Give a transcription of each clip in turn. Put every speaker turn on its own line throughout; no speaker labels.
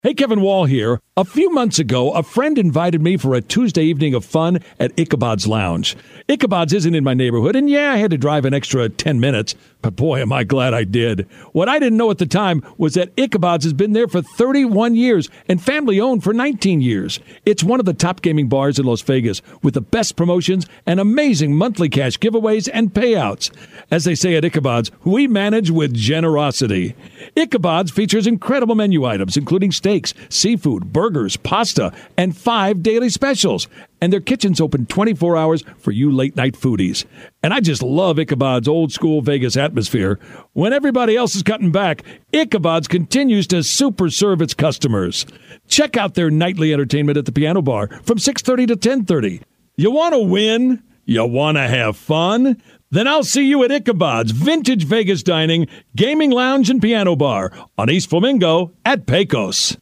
Hey, Kevin Wall here. A few months ago, a friend invited me for a Tuesday evening of fun at Ichabod's Lounge. Ichabod's isn't in my neighborhood, and yeah, I had to drive an extra 10 minutes, but boy, am I glad I did. What I didn't know at the time was that Ichabod's has been there for 31 years and family-owned for 19 years. It's one of the top gaming bars in Las Vegas with the best promotions and amazing monthly cash giveaways and payouts. As they say at Ichabod's, we manage with generosity. Ichabod's features incredible menu items, including steaks, seafood, burgers, pasta, and 5 daily specials. And their kitchen's open 24 hours for you late-night foodies. And I just love Ichabod's old-school Vegas atmosphere. When everybody else is cutting back, Ichabod's continues to super serve its customers. Check out their nightly entertainment at the Piano Bar from 6:30 to 10:30. You want to win? You want to have fun? Then I'll see you at Ichabod's Vintage Vegas Dining, Gaming Lounge, and Piano Bar on East Flamingo at Pecos.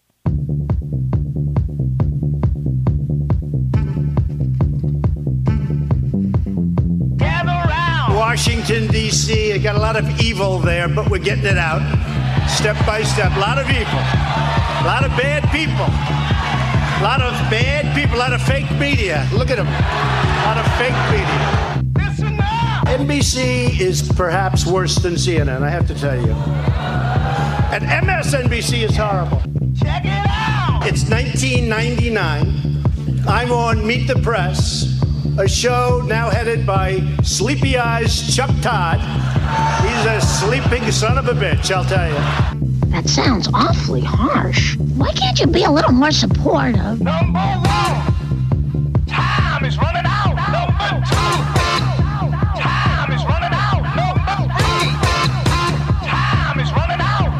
Washington, D.C. Got a lot of evil there, but we're getting it out step by step. A lot of evil. A lot of bad people. A lot of bad people. A lot of fake media. Look at them. A lot of fake media. Listen up! NBC is perhaps worse than CNN, I have to tell you. And MSNBC is horrible. Check it out! It's 1999. I'm on Meet the Press, a show now headed by Sleepy Eyes Chuck Todd. He's a sleeping son of a bitch, I'll tell you.
That sounds awfully harsh. Why can't you be a little more supportive?
Number one, time is running out. Number two, time is running out. Number three, time is running out.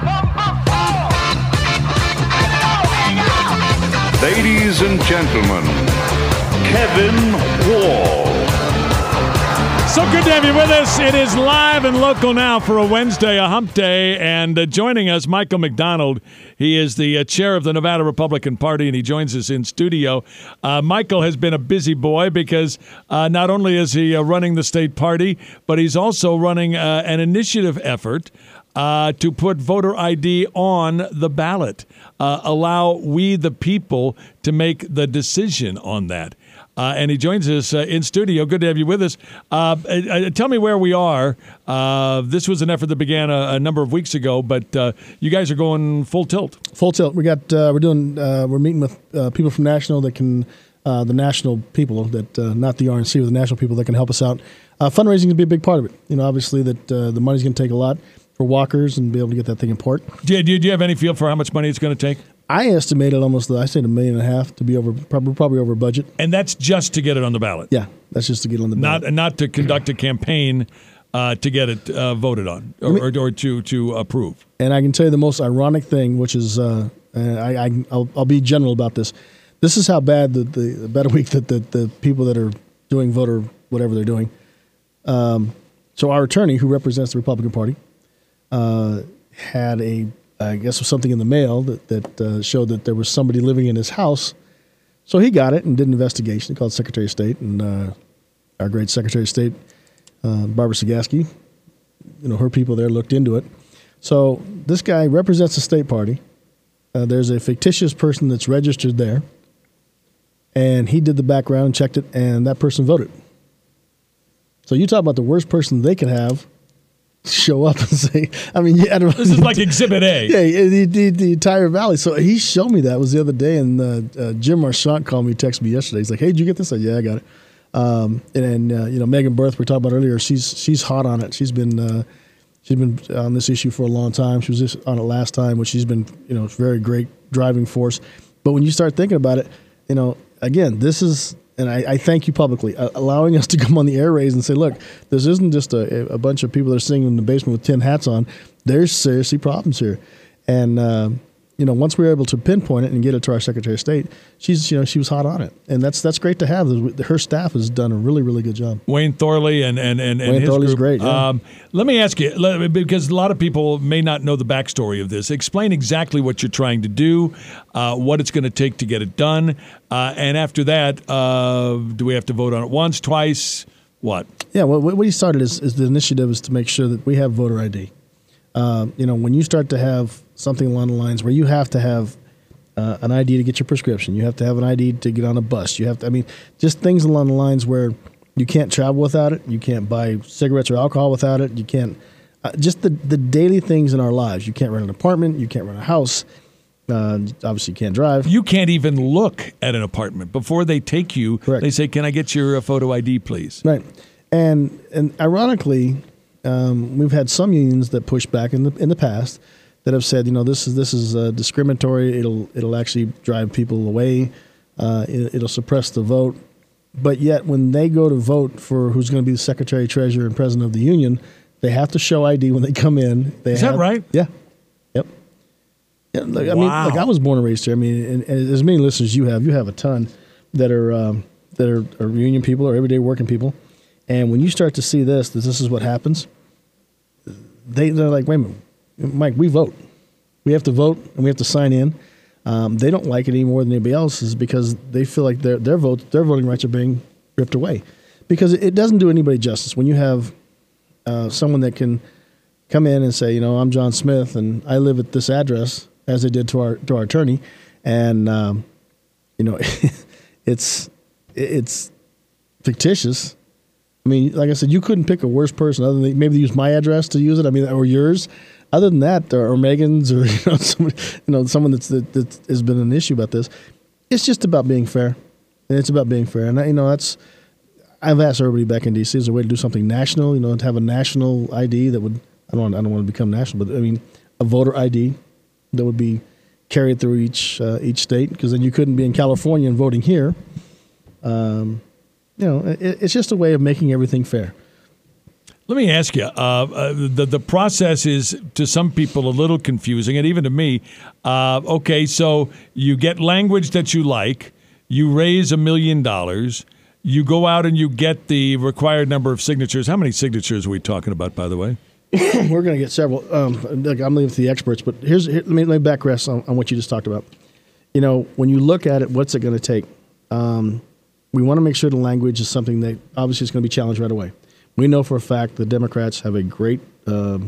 Number four.
Ladies and gentlemen, Kevin Wall.
So good to have you with us. It is live and local now for a Wednesday, a hump day, and joining us, Michael McDonald. He is the chair of the Nevada Republican Party, and he joins us in studio. Michael has been a busy boy because not only is he running the state party, but he's also running an initiative effort to put voter ID on the ballot. Allow we, the people, to make the decision on that. And he joins us in studio. Good to have you with us. Tell me where we are. This was an effort that began a number of weeks ago, but you guys are going full tilt.
Full tilt. We're meeting with people from national that can, the national people that, not the RNC, but the national people that can help us out. Fundraising is going to be a big part of it. You know, obviously that the money's going to take a lot for walkers and be able to get that thing in port.
Do you have any feel for how much money it's going to take?
I estimated $1.5 million to be over, probably over budget.
And that's just to get it on the ballot?
Yeah, that's just to get it on the ballot.
Not to conduct a campaign to get it voted on or to approve.
And I can tell you the most ironic thing, which is, I'll be general about this. This is how bad the better week that the people that are doing voter whatever they're doing. So our attorney, who represents the Republican Party, had I guess something in the mail that showed that there was somebody living in his house. So he got it and did an investigation. He called Secretary of State, and our great Secretary of State, Barbara Sagaski, her people there looked into it. So this guy represents the state party. There's a fictitious person that's registered there, and he did the background, checked it, and that person voted. So you talk about the worst person they could have show up and say, this
is like Exhibit A.
Yeah, the entire valley. So he showed me that. It was the other day, and Jim Marchant called me, texted me yesterday. He's like, "Hey, did you get this?" I said, "Yeah, I got it." Megan Berth, we talked about earlier. She's hot on it. She's been on this issue for a long time. She was just on it last time, which she's been very great driving force. But when you start thinking about it, again, this is. And I thank you publicly, allowing us to come on the air rays and say, look, this isn't just a bunch of people that are sitting in the basement with tin hats on. There's seriously problems here. And, once we were able to pinpoint it and get it to our Secretary of State, she was hot on it. And that's great to have. Her staff has done a really, really good job.
Wayne Thorley and
Wayne
his
Thorley's
group.
Great. Yeah.
Let me ask you, because a lot of people may not know the backstory of this. Explain exactly what you're trying to do, what it's going to take to get it done. And after that, do we have to vote on it once, twice, what?
Yeah, what we started is the initiative is to make sure that we have voter ID. When you start to have something along the lines where you have to have an ID to get your prescription. You have to have an ID to get on a bus. You have to, just things along the lines where you can't travel without it. You can't buy cigarettes or alcohol without it. You can't, just the daily things in our lives. You can't rent an apartment. You can't rent a house. Obviously, you can't drive.
You can't even look at an apartment. Before they take you,
Correct.
They say, can I get your photo ID, please?
Right. And ironically, we've had some unions that push back in the past that have said, this is discriminatory. It'll actually drive people away. It'll suppress the vote. But yet, when they go to vote for who's going to be the secretary, treasurer, and president of the union, they have to show ID when they come in.
Is that right?
Yeah. Yep. Yeah,
Wow.
I was born and raised here. And as many listeners you have a ton that are union people or everyday working people. And when you start to see this is what happens, they're like, wait a minute, Mike, we vote. We have to vote and we have to sign in. They don't like it any more than anybody else's because they feel like their voting rights are being ripped away. Because it doesn't do anybody justice when you have someone that can come in and say, I'm John Smith and I live at this address, as they did to our attorney, and it's fictitious. Like I said, you couldn't pick a worse person other than maybe use my address to use it. Or yours. Other than that, or Megan's, or someone that has been an issue about this. It's just about being fair, and it's about being fair. And I've asked everybody back in D.C. is there a way to do something national? To have a national ID that would. I don't want to become national, but a voter ID that would be carried through each state, because then you couldn't be in California and voting here. It's just a way of making everything fair.
Let me ask you, the process is to some people a little confusing, and even to me. Okay, so you get language that you like, you raise $1 million, you go out and you get the required number of signatures. How many signatures are we talking about, by the way?
We're going to get several. I'm leaving to the experts, but let me backrest on what you just talked about. When you look at it, what's it going to take? We want to make sure the language is something that obviously is going to be challenged right away. We know for a fact the Democrats have a great a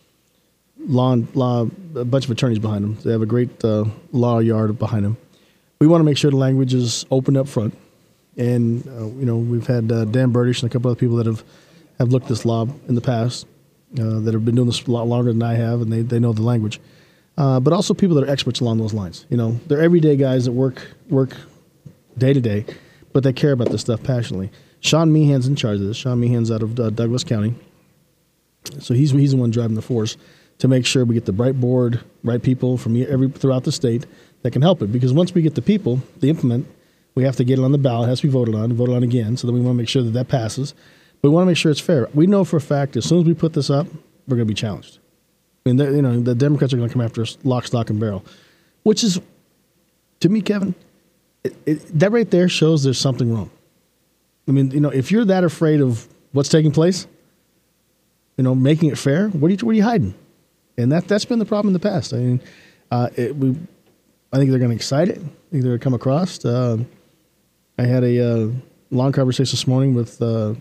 bunch of attorneys behind them. They have a great law yard behind them. We want to make sure the language is open up front. And, we've had Dan Burdish and a couple other people that have looked at this law in the past that have been doing this a lot longer than I have, and they know the language. But also people that are experts along those lines. They're everyday guys that work day to day, but they care about this stuff passionately. Sean Meehan's in charge of this. Sean Meehan's out of Douglas County. So he's the one driving the force to make sure we get the right board, right people from throughout the state that can help it. Because once we get the people, the implement, we have to get it on the ballot. It has to be voted on again. So then we want to make sure that passes. But we want to make sure it's fair. We know for a fact as soon as we put this up, we're going to be challenged. The Democrats are going to come after us lock, stock, and barrel, which is, to me, Kevin, that right there shows there's something wrong. If you're that afraid of what's taking place, making it fair, what are you hiding? And that's been the problem in the past. I think they're going to excite it. I think they're going to come across. I had a long conversation this morning with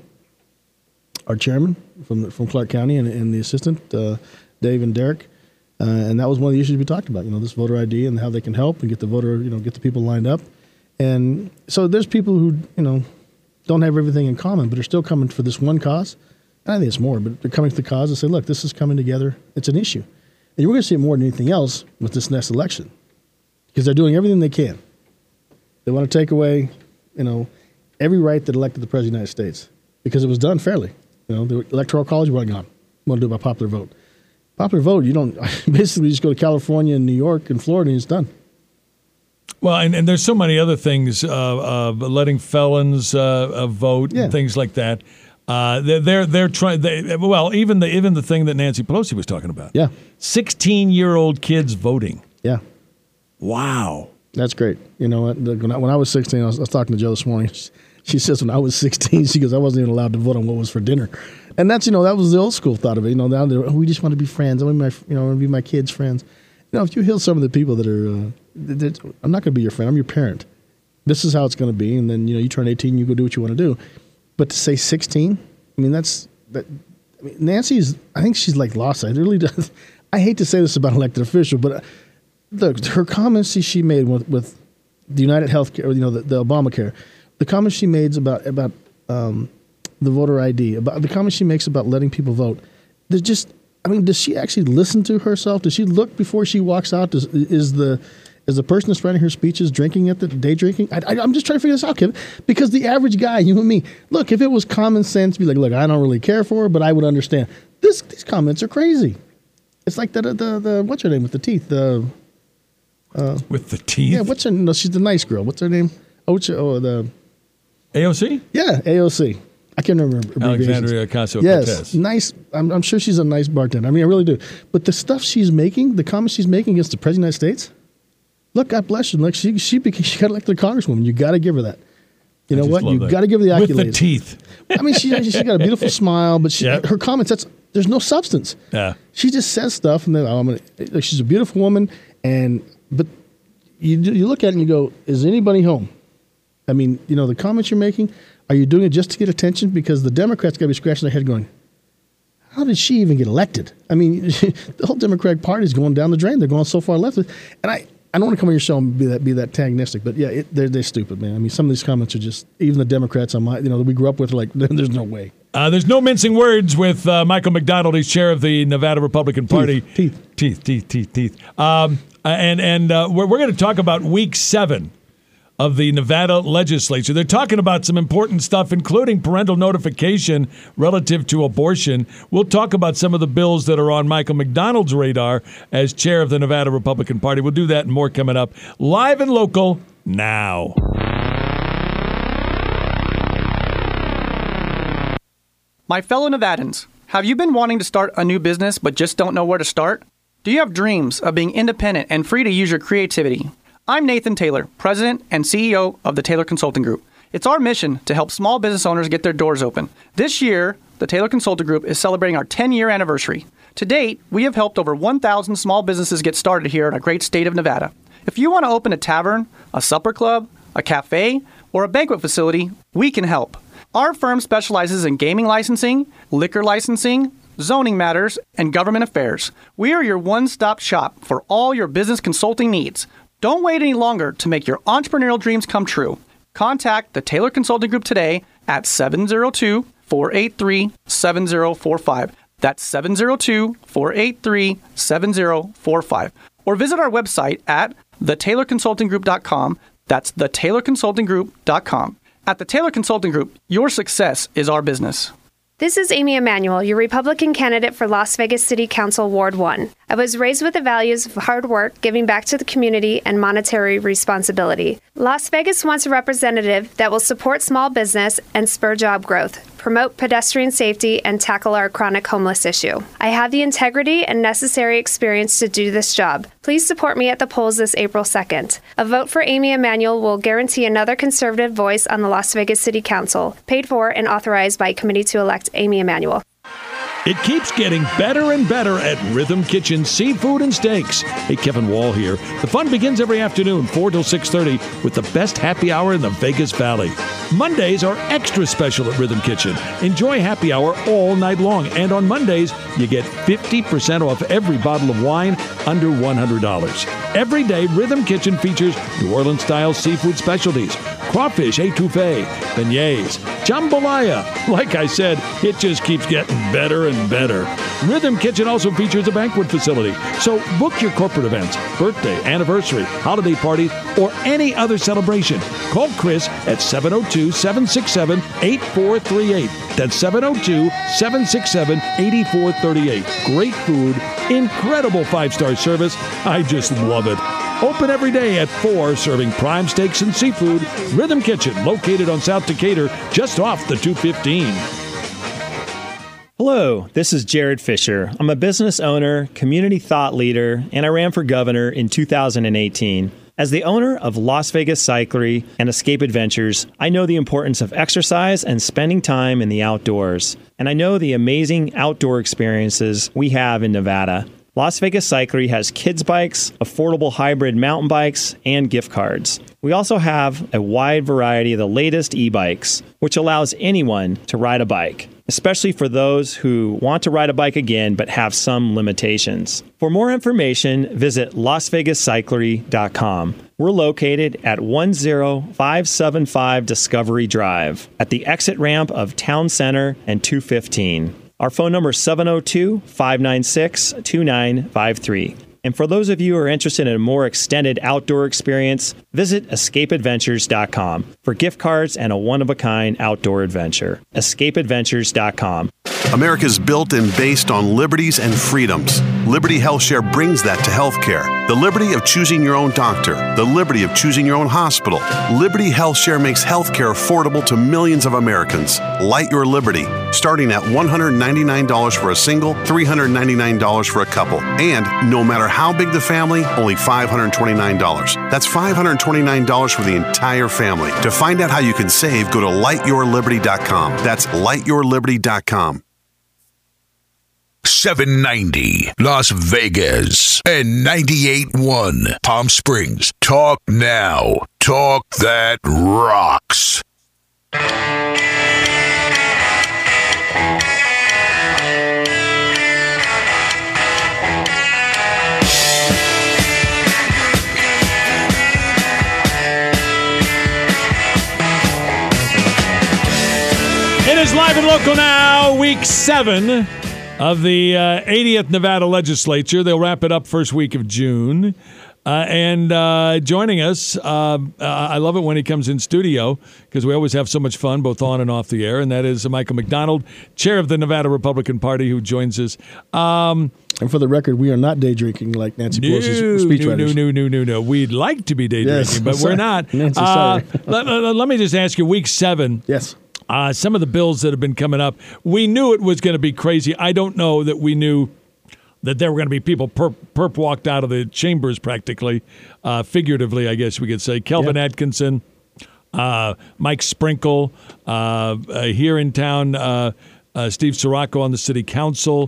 our chairman from Clark County and the assistant, Dave and Derek, and that was one of the issues we talked about. This voter ID and how they can help and get the people lined up. And so there's people who don't have everything in common, but are still coming for this one cause. And I think it's more, but they're coming to the cause and say, look, this is coming together. It's an issue. And you're going to see it more than anything else with this next election because they're doing everything they can. They want to take away, every right that elected the President of the United States because it was done fairly. The Electoral College, we're gone. We want to do it by popular vote. Popular vote, you don't basically just go to California and New York and Florida and it's done.
Well, and there's so many other things, letting felons vote and things like that. They're trying. Even the thing that Nancy Pelosi was talking about.
Yeah,
16-year-old kids voting.
Yeah,
wow,
that's great. When I was 16, I was talking to Joe this morning. She says when I was 16, she goes, I wasn't even allowed to vote on what was for dinner, and that's that was the old school thought of it. Down there, we just want to be friends. I want to be my kids' friends. If you hear some of the people that are, I'm not going to be your friend. I'm your parent. This is how it's going to be. And then, you turn 18, you go do what you want to do. But to say 16, Nancy's, I think she's like lost. I really does. I hate to say this about elected officials, but her comments she made with the United Healthcare, the Obamacare, the comments she made about the voter ID, about the comments she makes about letting people vote. They're just, does she actually listen to herself? Does she look before she walks out? Is the person that's writing her speeches drinking at the day drinking? I'm just trying to figure this out, Kevin, because the average guy, you and me, look, if it was common sense, be like, look, I don't really care for her, but I would understand. These comments are crazy. It's like the what's her name with the teeth?
With the teeth?
Yeah, what's her? No, she's the nice girl. What's her name? The
AOC?
Yeah, AOC. I can't remember.
Alexandria Ocasio-Cortez.
Yes, nice. I'm sure she's a nice bartender. I really do. But the stuff she's making, the comments she's making against the President of the United States, look, God bless her. Like she got elected Congresswoman. You got to give her that. You know what? You got to give her the accolades.
With the teeth.
She got a beautiful smile, but her comments, there's no substance.
Yeah.
She just says stuff, and then she's a beautiful woman, but you look at it and you go, is anybody home? The comments you're making, are you doing it just to get attention? Because the Democrats got to be scratching their head going, how did she even get elected? The whole Democratic Party is going down the drain. They're going so far left. And I don't want to come on your show and be that antagonistic, but yeah, they're stupid, man. Some of these comments are just, even the Democrats on that we grew up with are like, there's no way.
There's no mincing words with Michael McDonald. He's chair of the Nevada Republican Party.
Teeth.
And we're going to talk about week 7 of the Nevada legislature. They're talking about some important stuff, including parental notification relative to abortion. We'll talk about some of the bills that are on Michael McDonald's radar as chair of the Nevada Republican Party. We'll do that and more coming up. Live and local now.
My fellow Nevadans, have you been wanting to start a new business but just don't know where to start? Do you have dreams of being independent and free to use your creativity? I'm Nathan Taylor, President and CEO of the Taylor Consulting Group. It's our mission to help small business owners get their doors open. This year, the Taylor Consulting Group is celebrating our 10-year anniversary. To date, we have helped over 1,000 small businesses get started here in our great state of Nevada. If you want to open a tavern, a supper club, a cafe, or a banquet facility, we can help. Our firm specializes in gaming licensing, liquor licensing, zoning matters, and government affairs. We are your one-stop shop for all your business consulting needs. Don't wait any longer to make your entrepreneurial dreams come true. Contact the Taylor Consulting Group today at 702-483-7045. That's 702-483-7045. Or visit our website at thetaylorconsultinggroup.com. That's thetaylorconsultinggroup.com. At the Taylor Consulting Group, your success is our business.
This is Amy Emanuel, your Republican candidate for Las Vegas City Council Ward 1. I was raised with the values of hard work, giving back to the community, and monetary responsibility. Las Vegas wants a representative that will support small business and spur job growth, promote pedestrian safety, and tackle our chronic homeless issue. I have the integrity and necessary experience to do this job. Please support me at the polls this April 2nd. A vote for Amy Emanuel will guarantee another conservative voice on the Las Vegas City Council, paid for and authorized by a committee to elect Amy Emanuel.
It keeps getting better and better at Rhythm Kitchen Seafood and Steaks. Hey, Kevin Wall here. The fun begins every afternoon, 4 till 6:30, with the best happy hour in the Vegas Valley. Mondays are extra special at Rhythm Kitchen. Enjoy happy hour all night long. And on Mondays, you get 50% off every bottle of wine under $100. Every day, Rhythm Kitchen features New Orleans-style seafood specialties, crawfish etouffee, beignets, jambalaya. Like I said, it just keeps getting better and better. Rhythm Kitchen also features a banquet facility. So book your corporate events, birthday, anniversary, holiday parties, or any other celebration. Call Chris at 702-767-8438. That's 702-767-8438. Great food, incredible 5-star service. I just love it. Open every day at 4, serving prime steaks and seafood. Rhythm Kitchen, located on South Decatur, just off the 215.
Hello, this is Jared Fisher. I'm a business owner, community thought leader, and I ran for governor in 2018. As the owner of Las Vegas Cyclery and Escape Adventures, I know the importance of exercise and spending time in the outdoors. And I know the amazing outdoor experiences we have in Nevada. Las Vegas Cyclery has kids bikes, affordable hybrid mountain bikes, and gift cards. We also have a wide variety of the latest e-bikes, which allows anyone to ride a bike. especially for those who want to ride a bike again but have some limitations. For more information, visit LasVegasCyclery.com. We're located at 10575 Discovery Drive at the exit ramp of Town Center and 215. Our phone number is 702-596-2953. And for those of you who are interested in a more extended outdoor experience, visit escapeadventures.com for gift cards and a one-of-a-kind outdoor adventure. escapeadventures.com.
America is built and based on liberties and freedoms. Liberty HealthShare brings that to healthcare. The liberty of choosing your own doctor. The liberty of choosing your own hospital. Liberty HealthShare makes healthcare affordable to millions of Americans. Light your liberty, starting at $199 for a single, $399 for a couple. And no matter how big the family, only $529. That's $529 for the entire family. To find out how you can save, go to lightyourliberty.com. That's lightyourliberty.com.
790 Las Vegas and 98.1 Palm Springs. Talk now. Talk that rocks.
It is live and local now, week 7 of the 80th Nevada legislature. They'll wrap it up first week of June. And joining us, I love it when he comes in studio because we always have so much fun both on and off the air, and that is Michael McDonald, chair of the Nevada Republican Party, who joins us.
And for the record, we are not day drinking like Nancy Pelosi's speechwriters.
No. We'd like to be day drinking, but we're not.
Nancy, sorry.
Let me just ask you, week 7.
Yes.
Some of the bills that have been coming up, we knew it was going to be crazy. I don't know that we knew that there were going to be people perp walked out of the chambers practically, figuratively, I guess we could say. Kelvin Atkinson, Mike Sprinkle, here in town, Steve Sirocco on the city council.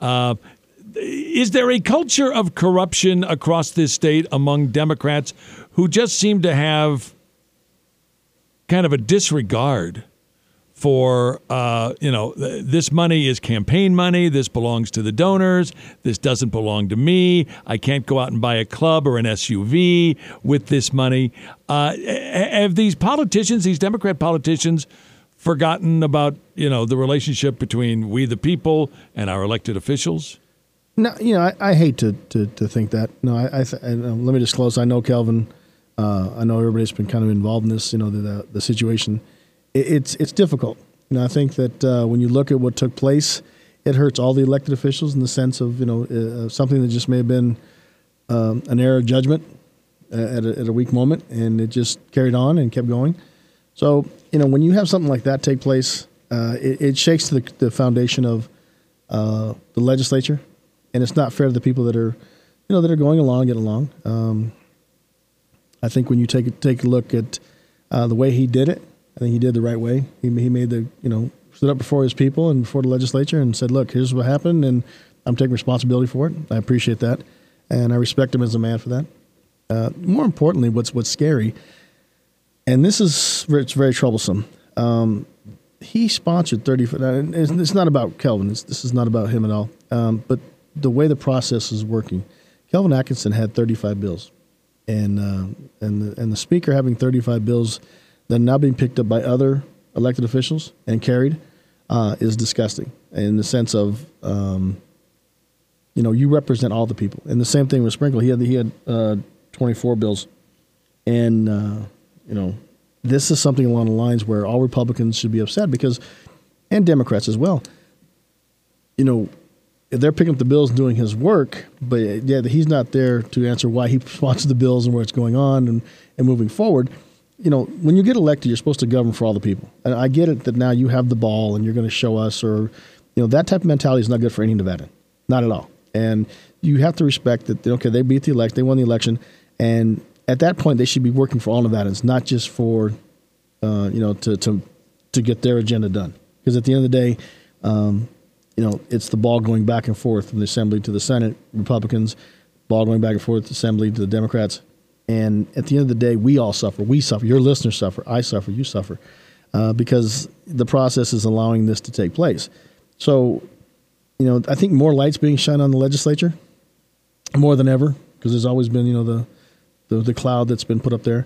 Is there a culture of corruption across this state among Democrats who just seem to have kind of a disregard for, this money is campaign money. This belongs to the donors. This doesn't belong to me. I can't go out and buy a club or an SUV with this money. Have these politicians, these Democrat politicians, forgotten about, the relationship between we the people and our elected officials?
No, I hate to think that. No, let me disclose. I know Kelvin. I know everybody's been kind of involved in this, the situation. It's difficult. I think that when you look at what took place, it hurts all the elected officials in the sense of, something that just may have been an error of judgment at a weak moment, and it just carried on and kept going. So, when you have something like that take place, it shakes the foundation of the legislature, and it's not fair to the people that are, that are going along, get along. I think when you take a look at the way he did it, I think he did the right way. He made stood up before his people and before the legislature and said, look, here's what happened, and I'm taking responsibility for it. I appreciate that, and I respect him as a man for that. More importantly, what's scary, and it's very troublesome, he sponsored 30. It's not about Kelvin. This is not about him at all. But the way the process is working, Kelvin Atkinson had 35 bills. And the speaker having 35 bills that are now being picked up by other elected officials and carried is disgusting in the sense of, you represent all the people. And the same thing with Sprinkle. He had 24 bills. And, this is something along the lines where all Republicans should be upset because, and Democrats as well, they're picking up the bills and doing his work, but he's not there to answer why he sponsored the bills and where it's going on and moving forward. When you get elected, you're supposed to govern for all the people. And I get it that now you have the ball and you're going to show us, or that type of mentality is not good for any Nevadan, not at all. And you have to respect that. Okay, they beat the election, they won the election, and at that point they should be working for all Nevadans, not just for to get their agenda done. Because at the end of the day, it's the ball going back and forth from the Assembly to the Senate, Republicans, ball going back and forth, the Assembly to the Democrats. And at the end of the day, we all suffer. We suffer. Your listeners suffer. I suffer. You suffer. because the process is allowing this to take place. So, I think more light's being shined on the legislature more than ever, because there's always been, the cloud that's been put up there.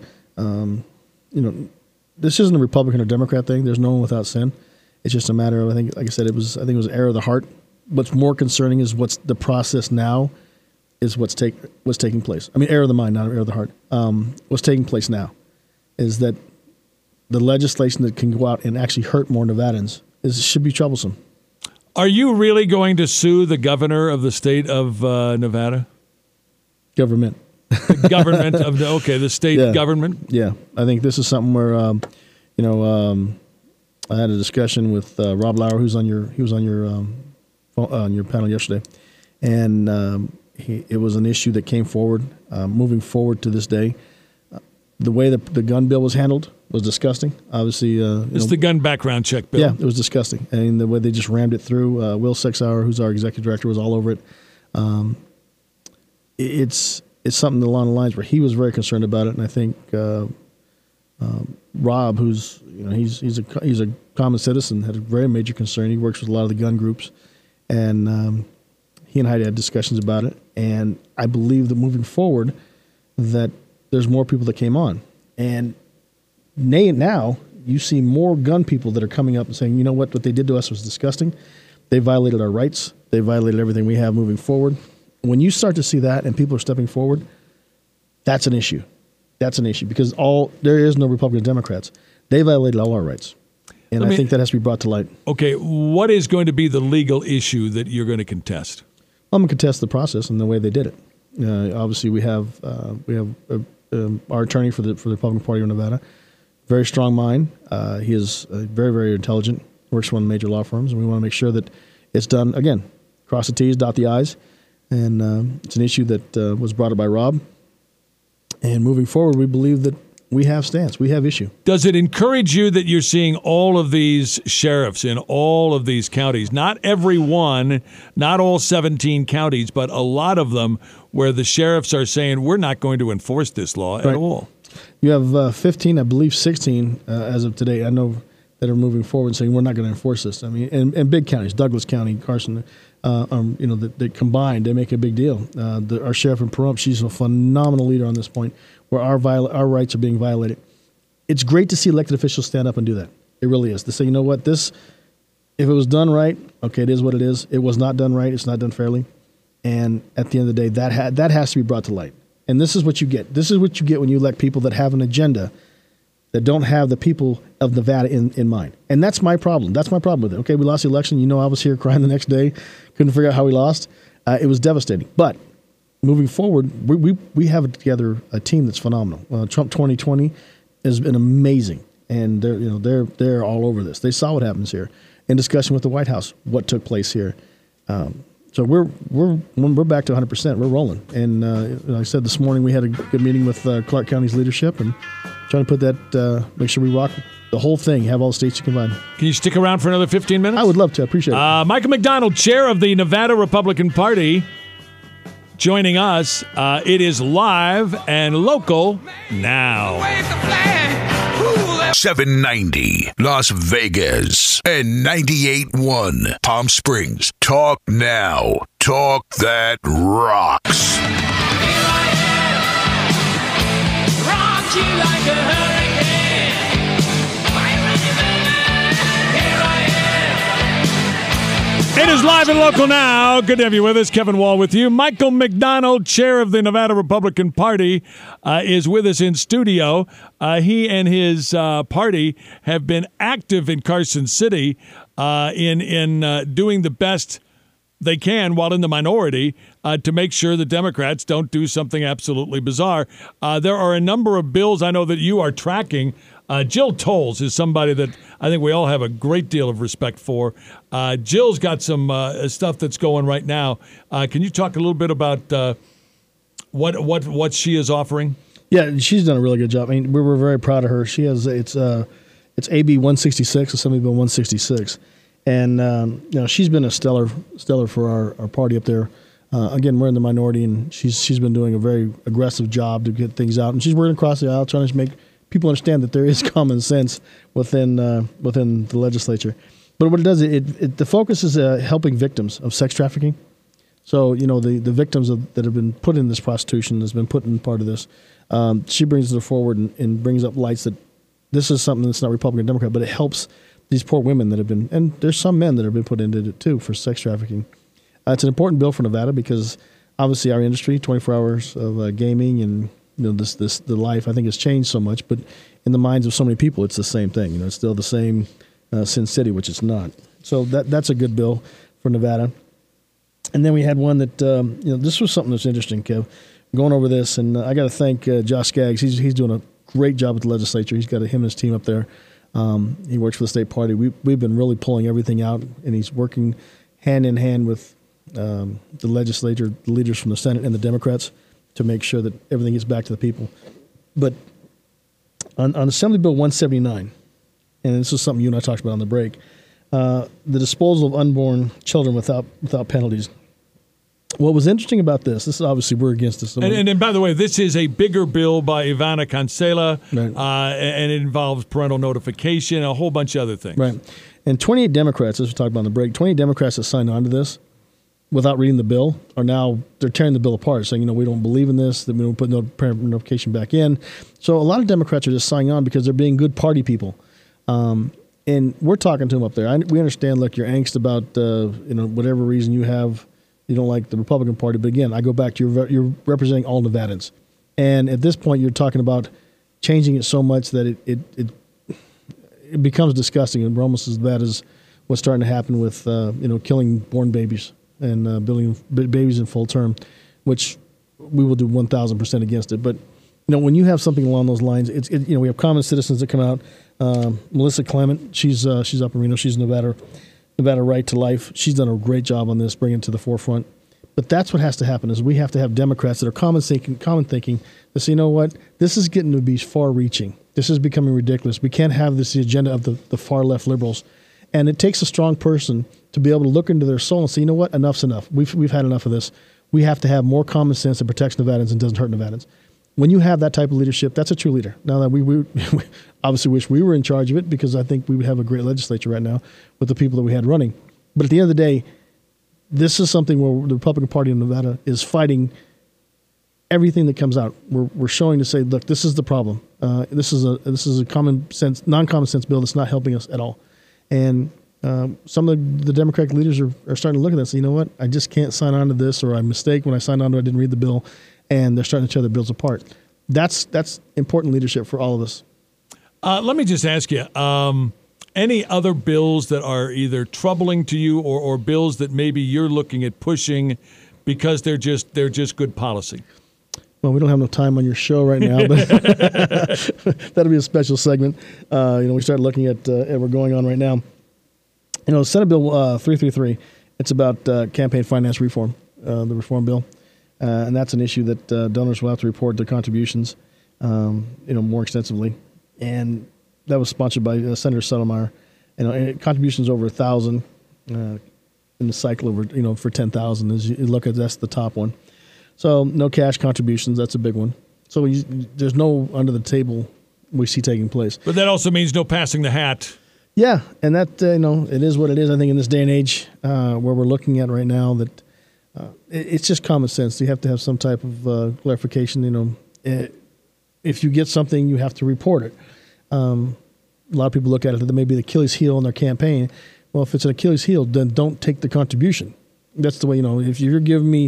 This isn't a Republican or Democrat thing. There's no one without sin. It's just a matter of, I think, like I said, it was an error of the heart. What's more concerning is what's the process now is what's taking place. I mean, error of the mind, not error of the heart. What's taking place now is that the legislation that can go out and actually hurt more Nevadans should be troublesome.
Are you really going to sue the governor of the state of Nevada?
Government.
The government of the state government?
Yeah. I think this is something where, I had a discussion with Rob Lauer, he was on your panel yesterday, and it was an issue that came forward, moving forward to this day. The way that the gun bill was handled was disgusting. Obviously,
it's the gun background check bill.
Yeah, it was disgusting, and the way they just rammed it through. Will Sexauer, who's our executive director, was all over it. It's something along the lines where he was very concerned about it, and I think Rob, who's he's a common citizen, had a very major concern. He works with a lot of the gun groups, and he and Heidi had discussions about it. And I believe that moving forward, that there's more people that came on, and now you see more gun people that are coming up and saying, what they did to us was disgusting. They violated our rights. They violated everything we have moving forward. When you start to see that and people are stepping forward, that's an issue. That's an issue because there is no Republican Democrats. They violated all our rights. And I think that has to be brought to light.
Okay, what is going to be the legal issue that you're going to contest?
I'm going to contest the process and the way they did it. Obviously, we have our attorney for the Republican Party of Nevada, very strong mind. He is very, very intelligent, works for one of the major law firms, and we want to make sure that it's done, again, cross the T's, dot the I's. And it's an issue that was brought up by Rob. And moving forward, we believe that we have stance. We have issue.
Does it encourage you that you're seeing all of these sheriffs in all of these counties? Not every one, not all 17 counties, but a lot of them where the sheriffs are saying, we're not going to enforce this law at all.
You have 15, I believe 16 as of today, I know, that are moving forward saying we're not going to enforce this. I mean, and big counties, Douglas County, Carson, they combined, they make a big deal. Our sheriff in Pahrump, she's a phenomenal leader on this point, where our rights are being violated. It's great to see elected officials stand up and do that. It really is. To say, if it was done right, okay, it is what it is. It was not done right. It's not done fairly. And at the end of the day, that has to be brought to light. And this is what you get. This is what you get when you elect people that have an agenda that don't have the people of Nevada in mind. And that's my problem. That's my problem with it. Okay, we lost the election. I was here crying the next day. Couldn't figure out how we lost. It was devastating. But moving forward, we have together a team that's phenomenal. Trump 2020 has been amazing. And they're all over this. They saw what happens here. In discussion with the White House, what took place here. So we're back to 100%. We're rolling. And like I said this morning, we had a good meeting with Clark County's leadership and trying to put that, make sure we rock the whole thing, have all the states you combine.
Can you stick around for another 15 minutes?
I would love to. I appreciate it.
Michael McDonald, chair of the Nevada Republican Party, joining us. It is live and local now.
790 Las Vegas and 98.1 Palm Springs. Talk now. Talk that rocks.
Here I am, rock you like a hurricane. Here I am.
It is live and local now. Good to have you with us. Kevin Wall with you. Michael McDonald, chair of the Nevada Republican Party, is with us in studio. He and his party have been active in Carson City in doing the best they can while in the minority to make sure the Democrats don't do something absolutely bizarre. There are a number of bills I know that you are tracking. Jill Tolles is somebody that I think we all have a great deal of respect for. Jill's got some stuff that's going right now. Can you talk a little bit about what she is offering?
Yeah, she's done a really good job. I mean, we're very proud of her. She has it's AB 166, Assembly Bill 166, and she's been a stellar for our party up there. Again, we're in the minority, and she's been doing a very aggressive job to get things out, and she's working across the aisle trying to people understand that there is common sense within the legislature. But what it does, the focus is helping victims of sex trafficking. So, the victims that have been put in this prostitution, has been put in part of this. She brings it forward and brings up lights that this is something that's not Republican or Democrat, but it helps these poor women that have been, and there's some men that have been put into it too for sex trafficking. It's an important bill for Nevada because obviously our industry, 24 hours of gaming and the life, I think has changed so much, but in the minds of so many people, it's the same thing. It's still the same Sin City, which it's not. So that's a good bill for Nevada. And then we had one that, this was something that's interesting, Kev. Going over this, and I got to thank Josh Skaggs. He's doing a great job with the legislature. He's got him and his team up there. He works for the state party. We've been really pulling everything out, and he's working hand in hand with the legislature, the leaders from the Senate and the Democrats to make sure that everything gets back to the people. But on Assembly Bill 179, and this is something you and I talked about on the break, the disposal of unborn children without penalties. What was interesting about this is obviously we're against this.
And by the way, this is a bigger bill by Ivana Cancela,
right.
And it involves parental notification, a whole bunch of other things.
Right. And 28 Democrats, as we talked about on the break, 28 Democrats that signed on to this without reading the bill are now, they're tearing the bill apart, saying, we don't believe in this, that we don't put no parent notification back in. So a lot of Democrats are just signing on because they're being good party people. And we're talking to them up there. We understand, look, your angst about, whatever reason you have, you don't like the Republican Party. But again, I go back to you're representing all Nevadans. And at this point, you're talking about changing it so much that it becomes disgusting. And we're almost as bad as what's starting to happen with, killing born babies and building babies in full term, which we will do 1,000% against it. But, when you have something along those lines, we have common citizens that come out. Melissa Clement, she's up in Reno. She's Nevada Right to Life. She's done a great job on this, bringing it to the forefront. But that's what has to happen is we have to have Democrats that are common thinking that say, this is getting to be far-reaching. This is becoming ridiculous. We can't have this agenda of the far-left liberals. And it takes a strong person to be able to look into their soul and say, enough's enough. We've had enough of this. We have to have more common sense that protects Nevadans and doesn't hurt Nevadans. When you have that type of leadership, that's a true leader. Now that we obviously wish we were in charge of it because I think we would have a great legislature right now with the people that we had running. But at the end of the day, this is something where the Republican Party in Nevada is fighting everything that comes out. We're showing to say, look, this is the problem. This is a non-common sense bill that's not helping us at all. And some of the Democratic leaders are starting to look at that and say, what, I just can't sign on to this, or I mistake when I signed on to it, I didn't read the bill. And they're starting to tear their bills apart. That's important leadership for all of us.
Let me just ask you, any other bills that are either troubling to you or bills that maybe you're looking at pushing because they're just good policy?
Well, we don't have enough time on your show right now, but that'll be a special segment. We start looking at we're going on right now. Senate Bill 333, it's about campaign finance reform, the reform bill. And that's an issue that donors will have to report their contributions, more extensively. And that was sponsored by Senator Settlemyre. Contributions over 1,000 in the cycle over, for 10,000. As you look at, that's the top one. So no cash contributions. That's a big one. So there's no under the table we see taking place.
But that also means no passing the hat.
Yeah, and that it is what it is. I think in this day and age where we're looking at right now that. It's just common sense. You have to have some type of clarification. If you get something, you have to report it. A lot of people look at it that may be the Achilles heel in their campaign. Well, if it's an Achilles heel, then don't take the contribution. That's the way, if you're giving me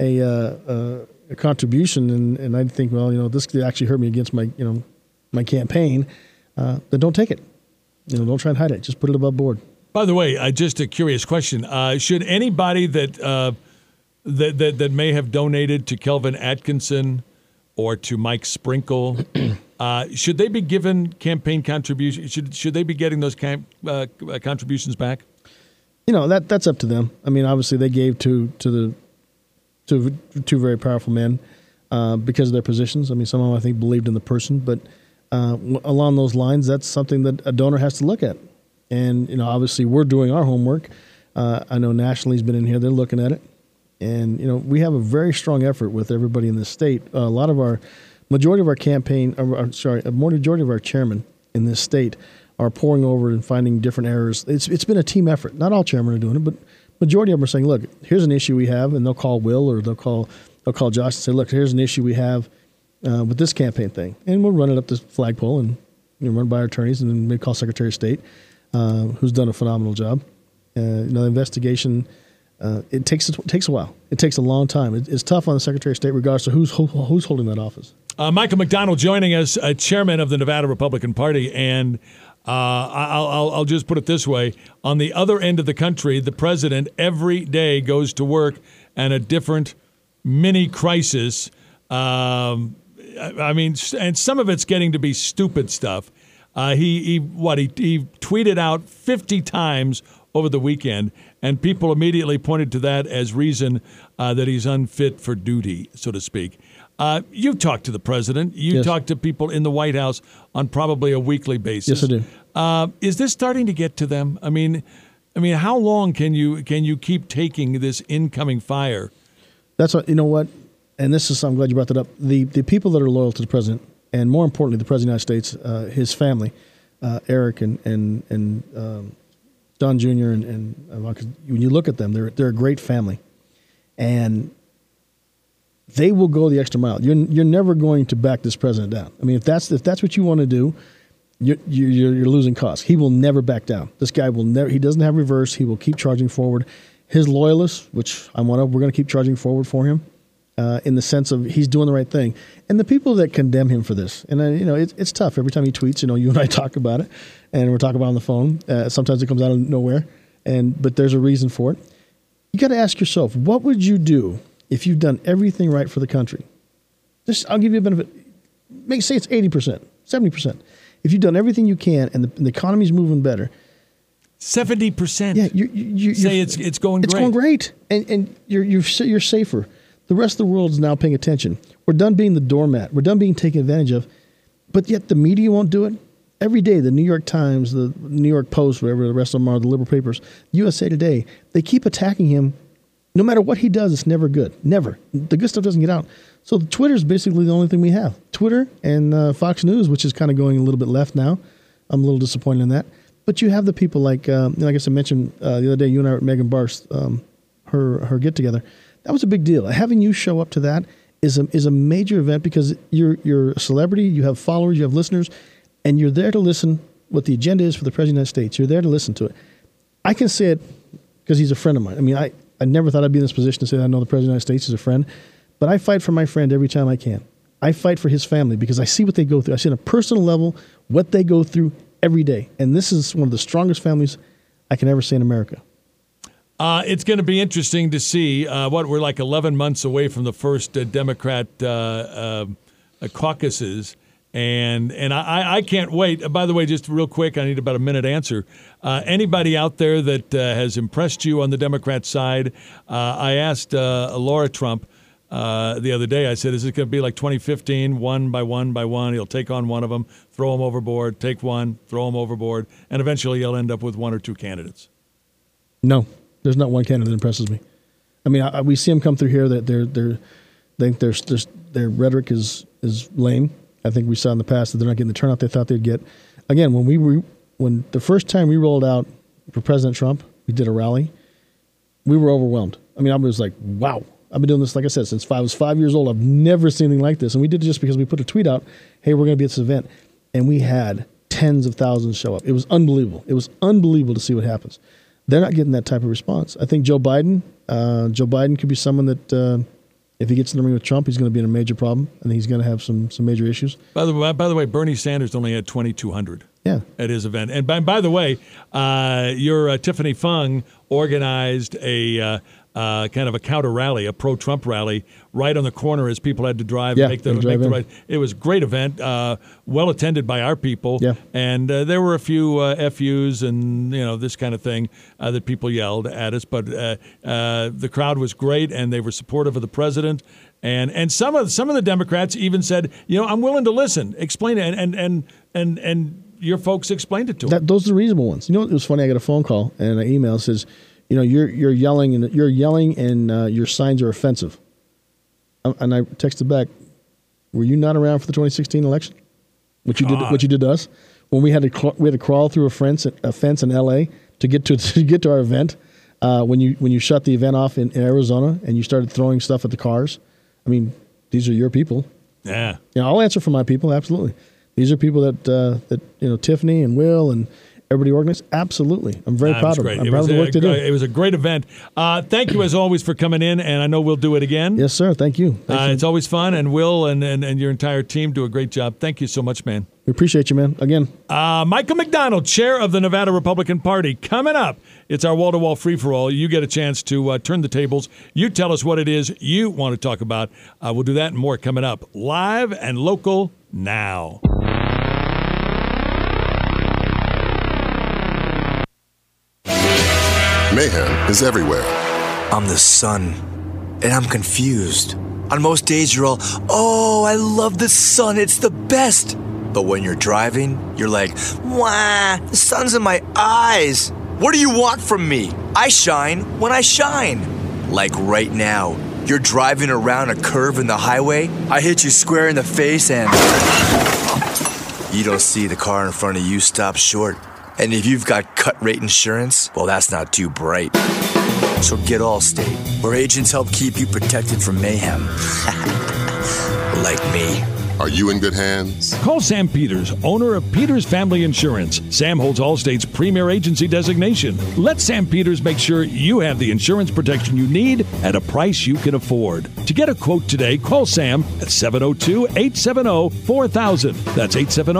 a contribution and I think, this could actually hurt me against my, my campaign, then don't take it. Don't try and hide it. Just put it above board.
By the way, just a curious question. Should anybody that may have donated to Kelvin Atkinson or to Mike Sprinkle, should they be given campaign contributions? Should they be getting those contributions back?
That's up to them. I mean, obviously they gave to two very powerful men because of their positions. I mean, some of them I think believed in the person, but along those lines, that's something that a donor has to look at. And obviously we're doing our homework. I know nationally's been in here; they're looking at it. And, we have a very strong effort with everybody in the state. A lot of our majority of our majority of our chairmen in this state are pouring over and finding different errors. It's been a team effort. Not all chairmen are doing it, but majority of them are saying, look, here's an issue we have, and they'll call Will or they'll call Josh and say, look, here's an issue we have with this campaign thing. And we'll run it up the flagpole and run by our attorneys, and then maybe call Secretary of State, who's done a phenomenal job. The investigation, it takes a while. It takes a long time. It's tough on the Secretary of State regardless of who's holding that office.
Michael McDonald joining us, chairman of the Nevada Republican Party, and I'll just put it this way. On the other end of the country, the president every day goes to work and a different mini crisis. And some of it's getting to be stupid stuff. He tweeted out 50 times over the weekend, and people immediately pointed to that as reason that he's unfit for duty, so to speak. You talk to the president. You talk to people in the White House on probably a weekly basis.
Yes, I do.
Is this starting to get to them? I mean, how long can you keep taking this incoming fire?
That's what, you know what, and I'm glad you brought that up. The people that are loyal to the president, and more importantly, the president of the United States, his family, Eric and Don Jr. and when you look at them, they're a great family, and they will go the extra mile. You're never going to back this president down. I mean, if that's what you want to do, you're losing cause. He will never back down. This guy will never. He doesn't have reverse. He will keep charging forward. His loyalists, which I'm one of, we're going to keep charging forward for him, in the sense of he's doing the right thing. And the people that condemn him for this, and it's tough every time he tweets. You and I talk about it, and we're talking about it on the phone. Sometimes it comes out of nowhere, but there's a reason for it. You got to ask yourself, what would you do if you've done everything right for the country? I'll give you a benefit. Say it's 80%, 70%. If you've done everything you can and the economy's moving better,
70%.
Yeah, you
say it's going great.
It's going great, and you're safer. The rest of the world is now paying attention. We're done being the doormat. We're done being taken advantage of, but yet the media won't do it. Every day, the New York Times, the New York Post, whatever the rest of them are, the liberal papers, USA Today, they keep attacking him. No matter what he does, it's never good. Never. The good stuff doesn't get out. So Twitter is basically the only thing we have. Twitter and Fox News, which is kind of going a little bit left now. I'm a little disappointed in that. But you have the people like I guess I mentioned the other day, you and I were at Megan Barth's, her get-together. That was a big deal. Having you show up to that is a major event because you're a celebrity, you have followers, you have listeners, and you're there to listen what the agenda is for the President of the United States. You're there to listen to it. I can say it because he's a friend of mine. I mean, I never thought I'd be in this position to say that I know the President of the United States is a friend, but I fight for my friend every time I can. I fight for his family because I see what they go through. I see on a personal level what they go through every day. And this is one of the strongest families I can ever see in America.
It's going to be interesting to see we're like 11 months away from the first Democrat caucuses. And I can't wait. By the way, just real quick, I need about a minute answer. Anybody out there that has impressed you on the Democrat side? I asked Laura Trump the other day. I said, is it going to be like 2015, one by one by one? He'll take on one of them, throw them overboard, take one, throw them overboard, and eventually he'll end up with one or two candidates.
No, there's not one candidate that impresses me. I mean, we see them come through here that their rhetoric is lame. I think we saw in the past that they're not getting the turnout they thought they'd get. Again, when the first time we rolled out for President Trump, we did a rally, we were overwhelmed. I mean, I was like, wow. I've been doing this, like I said, since I was 5 years old. I've never seen anything like this. And we did it just because we put a tweet out, hey, we're going to be at this event. And we had tens of thousands show up. It was unbelievable. It was unbelievable to see what happens. They're not getting that type of response. I think Joe Biden could be someone that if he gets in the ring with Trump, he's going to be in a major problem. I think he's going to have some major issues.
By the way, Bernie Sanders only had 2,200 at his event. And by the way, your Tiffany Fung organized a kind of a counter rally, a pro-Trump rally, right on the corner as people had to drive, make the right. It was a great event, well attended by our people, and there were a few FUs and this kind of thing that people yelled at us. But the crowd was great, and they were supportive of the president. And some of the Democrats even said, I'm willing to listen, explain it, and your folks explained it to them.
Those are the reasonable ones. It was funny. I got a phone call and an email that says, you're yelling and your signs are offensive. And I texted back, Were you not around for the 2016 election? What you did to us when we had to crawl through a fence in L.A. to get to our event. When you shut the event off in Arizona and you started throwing stuff at the cars. I mean, these are your people.
Yeah.
I'll answer for my people. Absolutely. These are people that Tiffany and Will and everybody organized. Absolutely. I'm very proud of them. I'm proud of the work they do.
It was a great event. Thank you as always for coming in, and I know we'll do it again.
Yes, sir. Thank you.
It's always fun, and Will and your entire team do a great job. Thank you so much, man.
We appreciate you, man. Again.
Michael McDonald, chair of the Nevada Republican Party. Coming up, it's our wall-to-wall free-for-all. You get a chance to turn the tables. You tell us what it is you want to talk about. We'll do that and more coming up. Live and local now.
Mayhem is everywhere.
I'm the sun, and I'm confused. On most days, you're all, oh, I love the sun, it's the best. But when you're driving, you're like, wah, the sun's in my eyes. What do you want from me? I shine when I shine. Like right now, you're driving around a curve in the highway, I hit you square in the face, and you don't see the car in front of you stop short. And if you've got cut rate insurance, well, that's not too bright. So get Allstate, where agents help keep you protected from mayhem. Like me.
Are you in good hands?
Call Sam Peters, owner of Peters Family Insurance. Sam holds Allstate's premier agency designation. Let Sam Peters make sure you have the insurance protection you need at a price you can afford. To get a quote today, call Sam at 702-870-4000. That's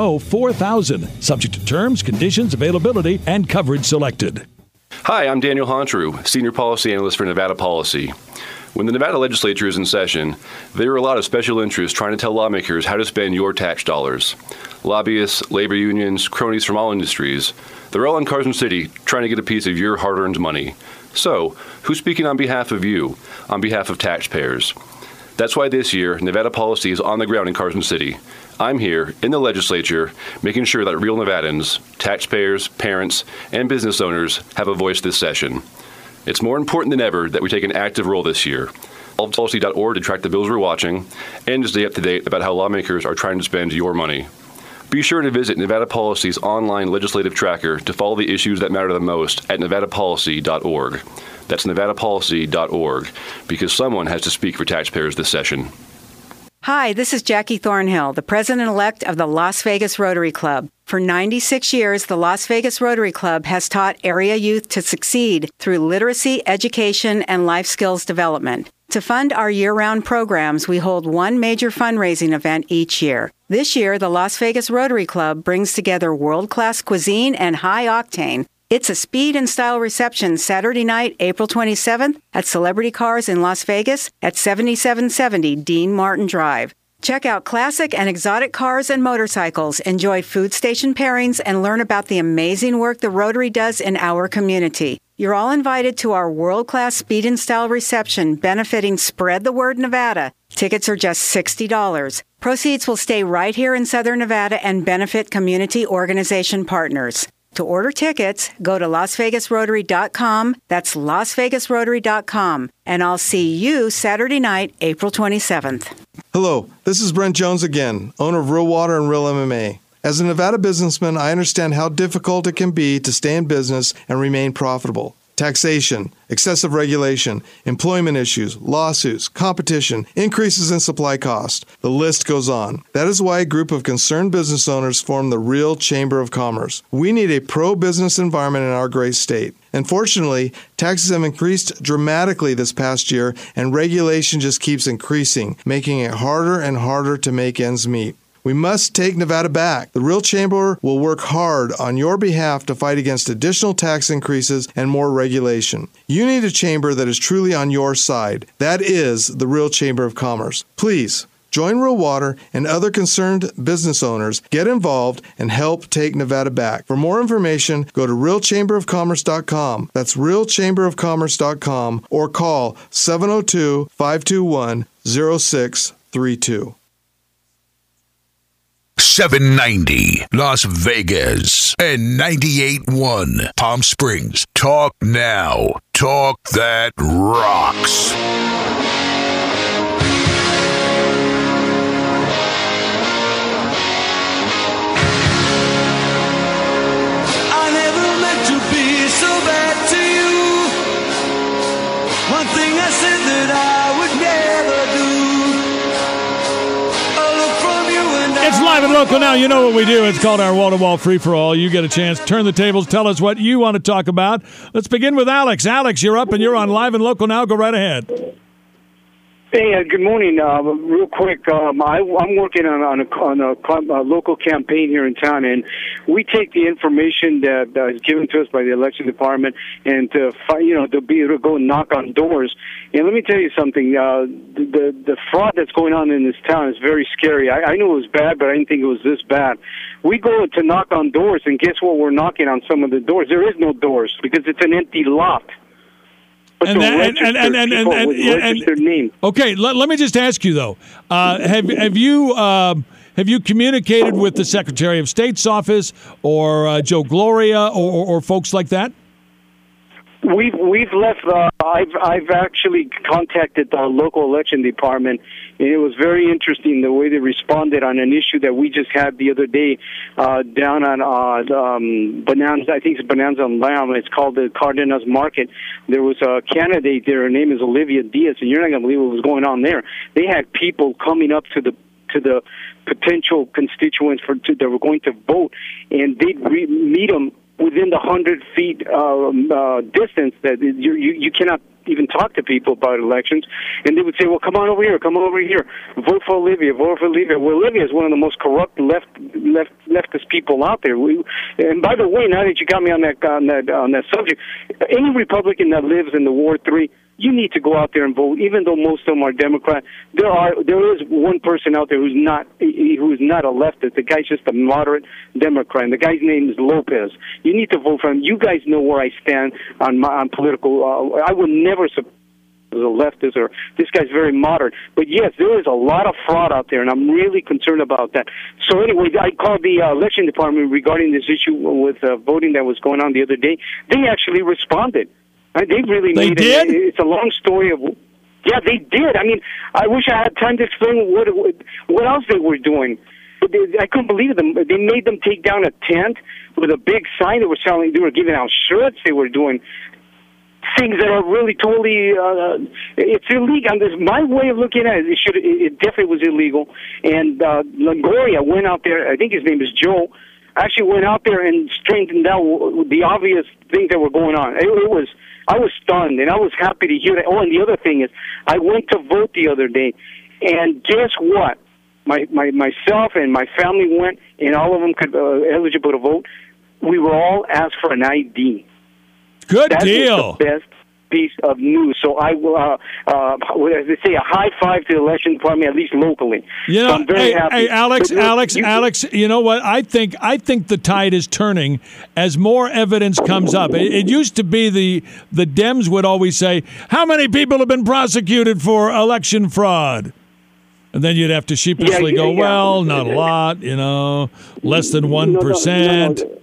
870-4000. Subject to terms, conditions, availability, and coverage selected.
Hi, I'm Daniel Hontrew, Senior Policy Analyst for Nevada Policy. When the Nevada legislature is in session, there are a lot of special interests trying to tell lawmakers how to spend your tax dollars. Lobbyists, labor unions, cronies from all industries, they're all in Carson City trying to get a piece of your hard-earned money. So, who's speaking on behalf of you, on behalf of taxpayers? That's why this year, Nevada Policy is on the ground in Carson City. I'm here in the legislature making sure that real Nevadans, taxpayers, parents, and business owners have a voice this session. It's more important than ever that we take an active role this year. Policy.org to track the bills we're watching and to stay up to date about how lawmakers are trying to spend your money. Be sure to visit Nevada Policy's online legislative tracker to follow the issues that matter the most at nevadapolicy.org. That's nevadapolicy.org, because someone has to speak for taxpayers this session.
Hi, this is Jackie Thornhill, the president-elect of the Las Vegas Rotary Club. For 96 years, the Las Vegas Rotary Club has taught area youth to succeed through literacy, education, and life skills development. To fund our year-round programs, we hold one major fundraising event each year. This year, the Las Vegas Rotary Club brings together world-class cuisine and high octane. It's a speed and style reception Saturday night, April 27th at Celebrity Cars in Las Vegas at 7770 Dean Martin Drive. Check out classic and exotic cars and motorcycles, enjoy food station pairings, and learn about the amazing work the Rotary does in our community. You're all invited to our world-class speed and style reception benefiting Spread the Word Nevada. Tickets are just $60. Proceeds will stay right here in Southern Nevada and benefit community organization partners. To order tickets, go to LasVegasRotary.com. That's LasVegasRotary.com. And I'll see you Saturday night, April 27th.
Hello, this is Brent Jones again, owner of Real Water and Real MMA. As a Nevada businessman, I understand how difficult it can be to stay in business and remain profitable. Taxation, excessive regulation, employment issues, lawsuits, competition, increases in supply cost. The list goes on. That is why a group of concerned business owners formed the Real Chamber of Commerce. We need a pro-business environment in our great state. Unfortunately, taxes have increased dramatically this past year, and regulation just keeps increasing, making it harder and harder to make ends meet. We must take Nevada back. The Real Chamber will work hard on your behalf to fight against additional tax increases and more regulation. You need a chamber that is truly on your side. That is the Real Chamber of Commerce. Please, join Real Water and other concerned business owners. Get involved and help take Nevada back. For more information, go to realchamberofcommerce.com. That's realchamberofcommerce.com or call 702-521-0632.
790 Las Vegas and 98.1 Palm Springs. Talk now. Talk that rocks.
so bad to you. One thing I said that I would never do. A look from you and
It's live and local now. You know what we do. It's called our wall-to-wall free-for-all. You get a chance. Turn the tables. Tell us what you want to talk about. Let's begin with Alex. Alex, you're up and you're on live and local now. Go right ahead.
Hey, good morning. Real quick, I'm working on a local campaign here in town, and we take the information that is given to us by the election department and to be able to go knock on doors. And let me tell you something: the fraud that's going on in this town is very scary. I knew it was bad, but I didn't think it was this bad. We go to knock on doors, and guess what? We're knocking on some of the doors. There is no doors because it's an empty lot.
And okay, let me just ask you though: have you communicated with the Secretary of State's office or Joe Gloria or folks like that?
We've left. I've actually contacted the local election department, and it was very interesting the way they responded on an issue that we just had the other day down on Bonanza. I think it's Bonanza on Lamb. It's called the Cardenas Market. There was a candidate there. Her name is Olivia Diaz, and you're not going to believe what was going on there. They had people coming up to the potential constituents that were going to vote, and they'd meet them within the 100 feet distance that you cannot even talk to people about elections, and they would say, well, come on over here, vote for Olivia, vote for Olivia. Well, Olivia is one of the most corrupt leftist people out there. And by the way, now that you got me on that subject, any Republican that lives in the Ward 3, you need to go out there and vote. Even though most of them are Democrat, there is one person out there who's not a leftist. The guy's just a moderate Democrat. And the guy's name is Lopez. You need to vote for him. You guys know where I stand on political. I would never support a leftist, or this guy's very moderate. But yes, there is a lot of fraud out there, and I'm really concerned about that. So anyway, I called the election department regarding this issue with voting that was going on the other day. They actually responded. They really made it. It's a long story of. Yeah, they did. I mean, I wish I had time to explain what else they were doing. I couldn't believe them. They made them take down a tent with a big sign that was selling. They were giving out shirts. They were doing things that are really totally. It's illegal. And my way of looking at it, it definitely was illegal. And Longoria went out there. I think his name is Joe. Actually went out there and straightened out the obvious things that were going on. I was stunned, and I was happy to hear that. Oh, and the other thing is, I went to vote the other day, and guess what? Myself and my family went, and all of them could eligible to vote. We were all asked for an ID.
Good
That
deal.
was the best piece of news. So I will, as they say, a high five to the election department, at least locally.
You know,
so I'm very happy.
Hey, Alex, you know what? I think the tide is turning as more evidence comes up. It used to be the Dems would always say, how many people have been prosecuted for election fraud? And then you'd have to sheepishly go, well, not a lot, less than 1%.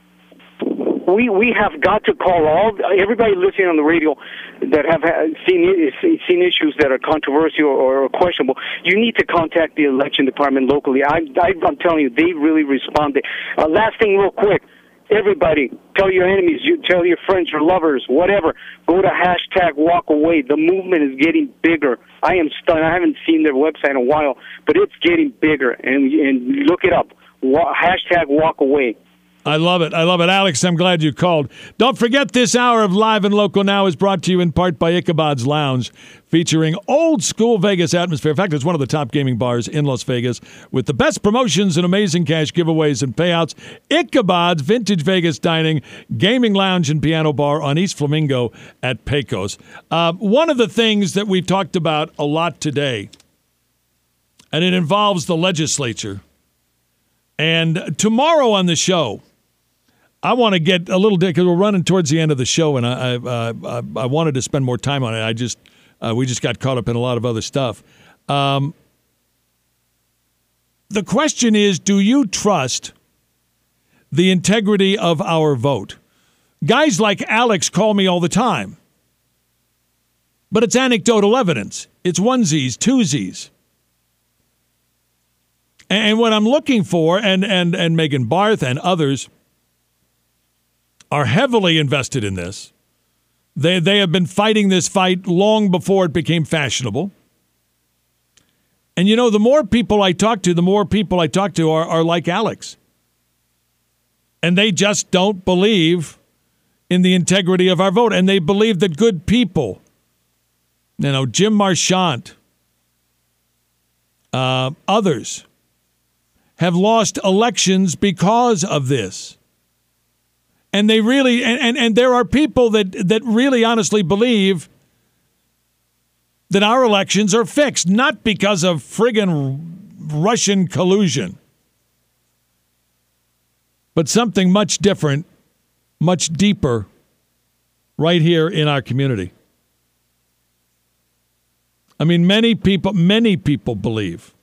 We have got to call everybody listening on the radio that have seen issues that are controversial or questionable. You need to contact the election department locally. I'm telling you, they really responded. Last thing, real quick. Everybody, tell your enemies, tell your friends, your lovers, whatever. Go to #WalkAway. The movement is getting bigger. I am stunned. I haven't seen their website in a while, but it's getting bigger. And look it up. #WalkAway.
I love it. Alex, I'm glad you called. Don't forget, this hour of Live and Local Now is brought to you in part by Ichabod's Lounge, featuring old school Vegas atmosphere. In fact, it's one of the top gaming bars in Las Vegas with the best promotions and amazing cash giveaways and payouts. Ichabod's Vintage Vegas Dining, Gaming Lounge and Piano Bar on East Flamingo at Pecos. One of the things that we've talked about a lot today, and it involves the legislature. And tomorrow on the show, I want to get a little because we're running towards the end of the show, and I wanted to spend more time on it. We just got caught up in a lot of other stuff. The question is, do you trust the integrity of our vote? Guys like Alex call me all the time, but it's anecdotal evidence. It's onesies, twosies. And what I'm looking for, and Megan Barth and others are heavily invested in this. They have been fighting this fight long before it became fashionable. And, you know, the more people I talk to are like Alex. And they just don't believe in the integrity of our vote. And they believe that good people, you know, Jim Marchant, others, have lost elections because of this. And they really, and there are people that really honestly believe that our elections are fixed, not because of friggin' Russian collusion, but something much different, much deeper, right here in our community. I mean, many people believe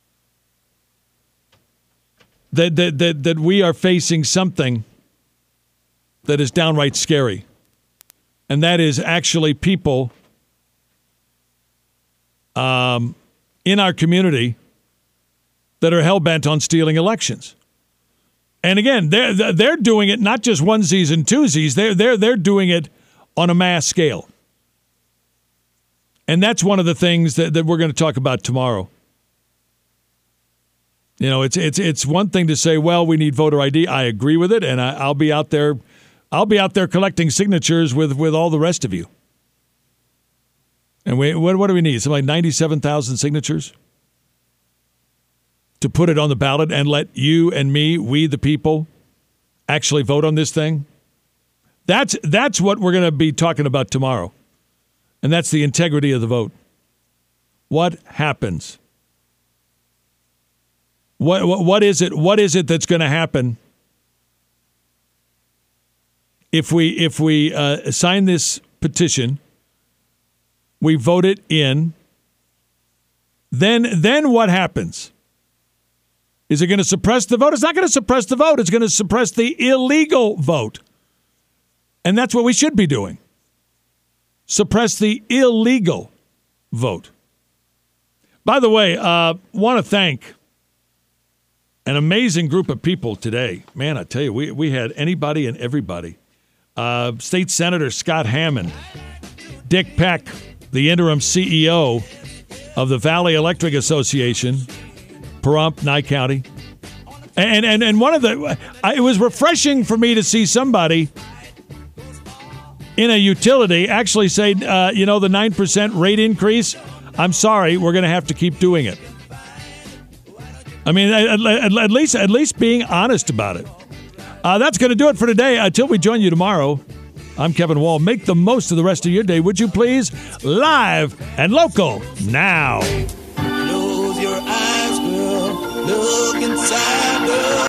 that we are facing something that is downright scary. And that is actually people in our community that are hell-bent on stealing elections. And again, they're doing it not just onesies and twosies. They're doing it on a mass scale. And that's one of the things that we're going to talk about tomorrow. You know, it's one thing to say, well, we need voter ID. I agree with it, and I'll be out there. I'll be out there collecting signatures with all the rest of you. And what do we need? Something like 97,000 signatures to put it on the ballot and let you and me, we the people, actually vote on this thing? That's what we're going to be talking about tomorrow. And that's the integrity of the vote. What happens? What is it? What is it that's going to happen if we sign this petition, we vote it in? Then what happens? Is it going to suppress the vote? It's not going to suppress the vote. It's going to suppress the illegal vote. And that's what we should be doing. Suppress the illegal vote. By the way, want to thank an amazing group of people today. Man, I tell you, we had anybody and everybody. State Senator Scott Hammond, Dick Peck, the interim CEO of the Valley Electric Association, Pahrump, Nye County. And one of it was refreshing for me to see somebody in a utility actually say, the 9% rate increase, I'm sorry, we're going to have to keep doing it. I mean, at least being honest about it. That's going to do it for today. Until we join you tomorrow, I'm Kevin Wall. Make the most of the rest of your day, would you please? Live and local now.
Close your eyes, girl. Look inside, girl.